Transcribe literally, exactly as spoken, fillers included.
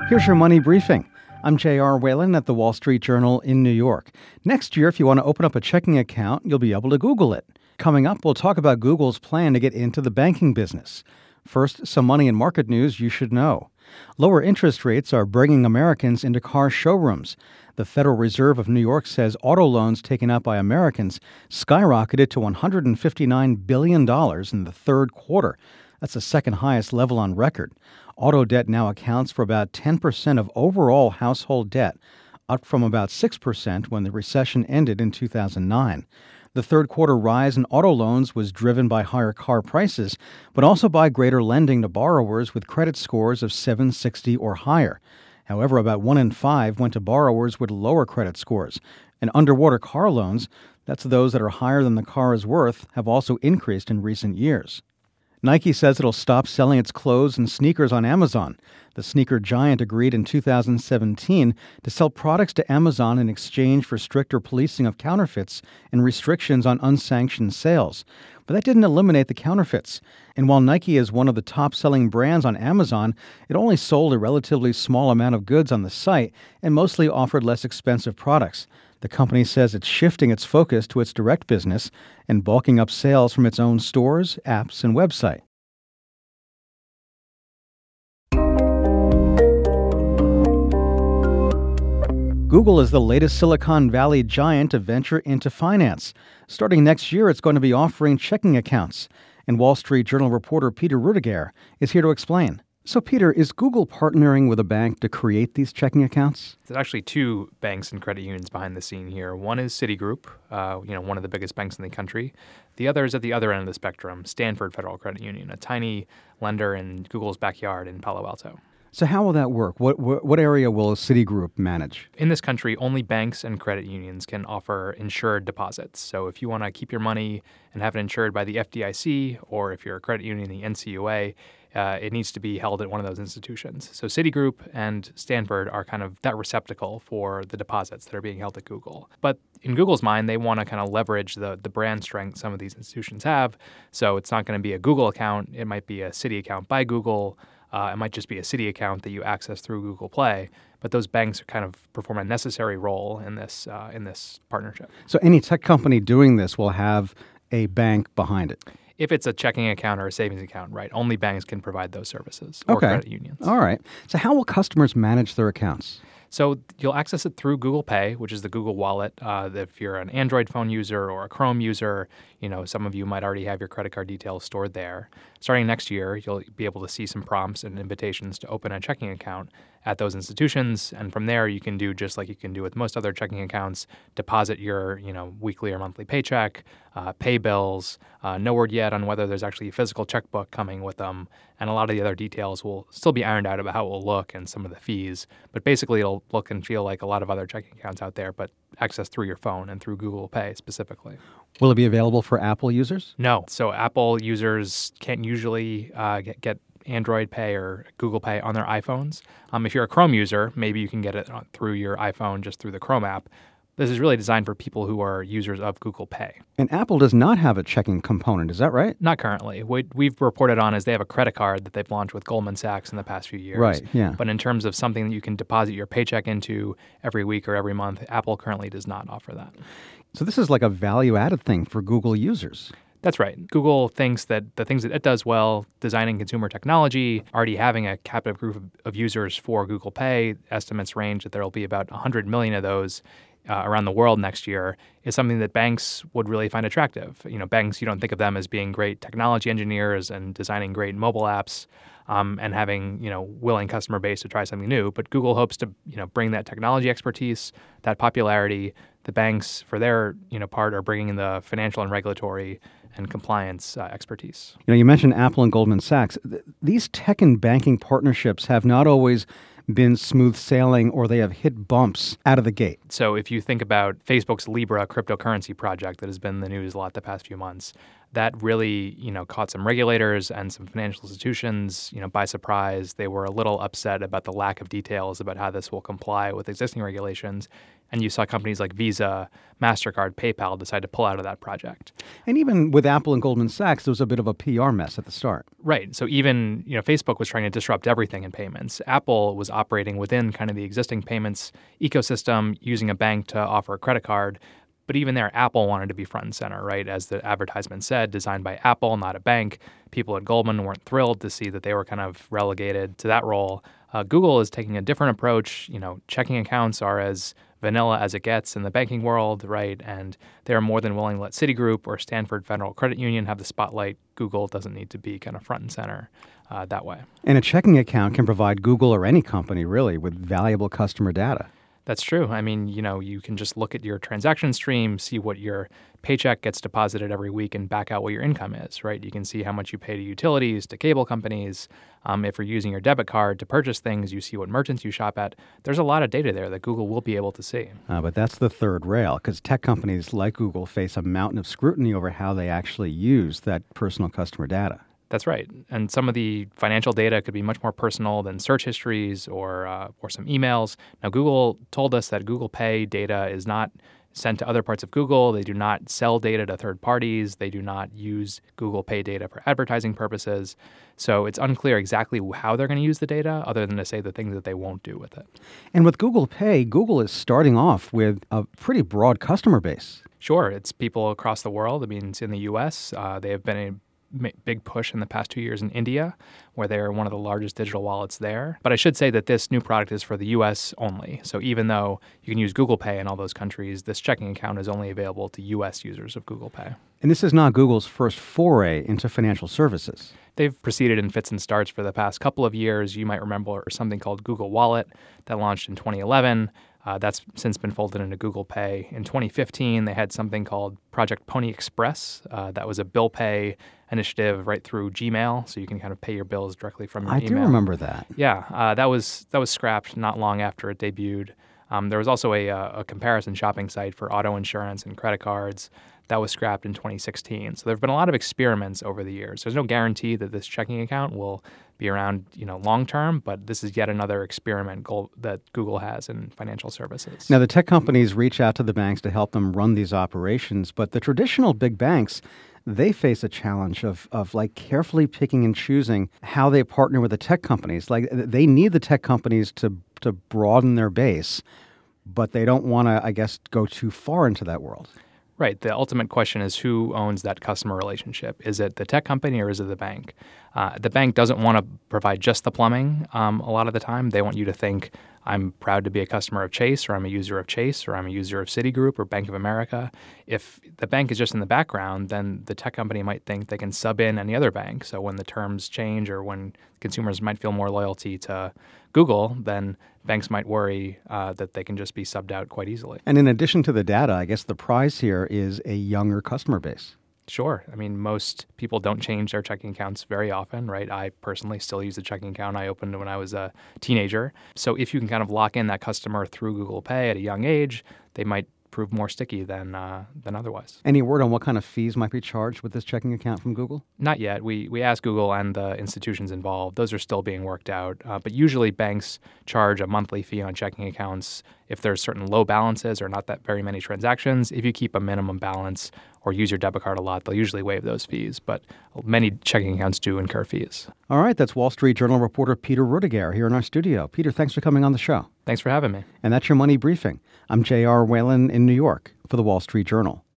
Here's your money briefing. I'm J R. Whalen at the Wall Street Journal in New York. Next year, if you want to open up a checking account, you'll be able to Google it. Coming up, we'll talk about Google's plan to get into the banking business. First, some money and market news you should know. Lower interest rates are bringing Americans into car showrooms. The Federal Reserve of New York says auto loans taken out by Americans skyrocketed to one hundred fifty-nine billion dollars in the third quarter. That's the second highest level on record. Auto debt now accounts for about ten percent of overall household debt, up from about six percent when the recession ended in two thousand nine. The third quarter rise in auto loans was driven by higher car prices, but also by greater lending to borrowers with credit scores of seven sixty or higher. However, about one in five went to borrowers with lower credit scores. And underwater car loans, that's those that are higher than the car is worth, have also increased in recent years. Nike says it'll stop selling its clothes and sneakers on Amazon. The sneaker giant agreed in two thousand seventeen to sell products to Amazon in exchange for stricter policing of counterfeits and restrictions on unsanctioned sales. But that didn't eliminate the counterfeits. And while Nike is one of the top-selling brands on Amazon, it only sold a relatively small amount of goods on the site and mostly offered less expensive products. The company says it's shifting its focus to its direct business and bulking up sales from its own stores, apps, and website. Google is the latest Silicon Valley giant to venture into finance. Starting next year, it's going to be offering checking accounts. And Wall Street Journal reporter Peter Rudiger is here to explain. So, Peter, is Google partnering with a bank to create these checking accounts? There's actually two banks and credit unions behind the scene here. One is Citigroup, uh, you know, one of the biggest banks in the country. The other is at the other end of the spectrum, Stanford Federal Credit Union, a tiny lender in Google's backyard in Palo Alto. So how will that work? What, what what area will Citigroup manage? In this country, only banks and credit unions can offer insured deposits. So if you want to keep your money and have it insured by the F D I C, or if you're a credit union, the N C U A, uh, it needs to be held at one of those institutions. So Citigroup and Stanford are kind of that receptacle for the deposits that are being held at Google. But in Google's mind, they want to kind of leverage the, the brand strength some of these institutions have. So it's not going to be a Google account. It might be a Citi account by Google. Uh, it might just be a Citi account that you access through Google Play, but those banks kind of perform a necessary role in this uh, in this partnership. So any tech company doing this will have a bank behind it? If it's a checking account or a savings account, right, only banks can provide those services or okay. credit unions. All right. So how will customers manage their accounts? So you'll access it through Google Pay, which is the Google Wallet. Uh, if you're an Android phone user or a Chrome user, you know, some of you might already have your credit card details stored there. Starting next year, you'll be able to see some prompts and invitations to open a checking account at those institutions. And from there, you can do just like you can do with most other checking accounts, deposit your, you know, weekly or monthly paycheck, uh, pay bills. Uh, no word yet on whether there's actually a physical checkbook coming with them. And a lot of the other details will still be ironed out about how it will look and some of the fees. But basically, it'll look and feel like a lot of other checking accounts out there, but accessed through your phone and through Google Pay specifically. Will it be available for Apple users? No. So Apple users can't usually uh, get, get Android Pay or Google Pay on their iPhones. Um, if you're a Chrome user, maybe you can get it through your iPhone just through the Chrome app. This is really designed for people who are users of Google Pay. And Apple does not have a checking component, is that right? Not currently. What we've reported on is they have a credit card that they've launched with Goldman Sachs in the past few years. Right, yeah. But in terms of something that you can deposit your paycheck into every week or every month, Apple currently does not offer that. So this is like a value-added thing for Google users. That's right. Google thinks that the things that it does well, designing consumer technology, already having a captive group of, of users for Google Pay, estimates range that there will be about one hundred million of those Uh, around the world next year, is something that banks would really find attractive. You know, banks, you don't think of them as being great technology engineers and designing great mobile apps um, and having, you know, willing customer base to try something new. But Google hopes to, you know, bring that technology expertise, that popularity. The banks, for their, you know, part, are bringing in the financial and regulatory and compliance uh, expertise. You know, you mentioned Apple and Goldman Sachs. Th- these tech and banking partnerships have not always been smooth sailing, or they have hit bumps out of the gate. So if you think about Facebook's Libra cryptocurrency project that has been in the news a lot the past few months, that really, you know, caught some regulators and some financial institutions, you know, by surprise. They were a little upset about the lack of details about how this will comply with existing regulations. And you saw companies like Visa, MasterCard, PayPal decide to pull out of that project. And even with Apple and Goldman Sachs, there was a bit of a P R mess at the start. Right. So even, you know, Facebook was trying to disrupt everything in payments. Apple was operating within kind of the existing payments ecosystem, using a bank to offer a credit card. But even there, Apple wanted to be front and center, right? As the advertisement said, designed by Apple, not a bank. People at Goldman weren't thrilled to see that they were kind of relegated to that role. Uh, Google is taking a different approach. You know, checking accounts are as vanilla as it gets in the banking world, right? And they're more than willing to let Citigroup or Stanford Federal Credit Union have the spotlight. Google doesn't need to be kind of front and center uh, that way. And a checking account can provide Google or any company, really, with valuable customer data. That's true. I mean, you know, you can just look at your transaction stream, see what your paycheck gets deposited every week, and back out what your income is, right? You can see how much you pay to utilities, to cable companies. Um, if you're using your debit card to purchase things, you see what merchants you shop at. There's a lot of data there that Google will be able to see. Uh, but that's the third rail, because tech companies like Google face a mountain of scrutiny over how they actually use that personal customer data. That's right. And some of the financial data could be much more personal than search histories or uh, or some emails. Now, Google told us that Google Pay data is not sent to other parts of Google. They do not sell data to third parties. They do not use Google Pay data for advertising purposes. So it's unclear exactly how they're going to use the data, other than to say the things that they won't do with it. And with Google Pay, Google is starting off with a pretty broad customer base. Sure. It's people across the world. I mean, it's in the U S. Uh, they have been a big push in the past two years in India, where they're one of the largest digital wallets there. But I should say that this new product is for the U S only. So even though you can use Google Pay in all those countries, this checking account is only available to U S users of Google Pay. And this is not Google's first foray into financial services. They've proceeded in fits and starts for the past couple of years. You might remember something called Google Wallet that launched in twenty eleven. Uh, that's since been folded into Google Pay. In twenty fifteen, they had something called Project Pony Express. Uh, that was a bill pay initiative right through Gmail, so you can kind of pay your bills directly from your I email. I do remember that. Yeah, uh, that was that was scrapped not long after it debuted. Um, there was also a, a comparison shopping site for auto insurance and credit cards. That was scrapped in twenty sixteen. So there have been a lot of experiments over the years. There's no guarantee that this checking account will be around, you know, long term, but this is yet another experiment goal that Google has in financial services. Now, the tech companies reach out to the banks to help them run these operations, but the traditional big banks, they face a challenge of of like carefully picking and choosing how they partner with the tech companies. Like they need the tech companies to to broaden their base, but they don't want to, I guess, go too far into that world. Right. The ultimate question is who owns that customer relationship? Is it the tech company or is it the bank? Uh, the bank doesn't want to provide just the plumbing um, a lot of the time. They want you to think, I'm proud to be a customer of Chase, or I'm a user of Chase, or I'm a user of Citigroup or Bank of America. If the bank is just in the background, then the tech company might think they can sub in any other bank. So when the terms change or when consumers might feel more loyalty to Google, then banks might worry uh, that they can just be subbed out quite easily. And in addition to the data, I guess the prize here is a younger customer base. Sure. I mean, most people don't change their checking accounts very often, right? I personally still use the checking account I opened when I was a teenager. So if you can kind of lock in that customer through Google Pay at a young age, they might prove more sticky than uh, than otherwise. Any word on what kind of fees might be charged with this checking account from Google? Not yet. We we asked Google and the institutions involved. Those are still being worked out. Uh, but usually banks charge a monthly fee on checking accounts if there's certain low balances or not that very many transactions. If you keep a minimum balance or use your debit card a lot, they'll usually waive those fees. But many checking accounts do incur fees. All right. That's Wall Street Journal reporter Peter Rudiger here in our studio. Peter, thanks for coming on the show. Thanks for having me. And that's your Money Briefing. I'm J R. Whalen in New York for the Wall Street Journal.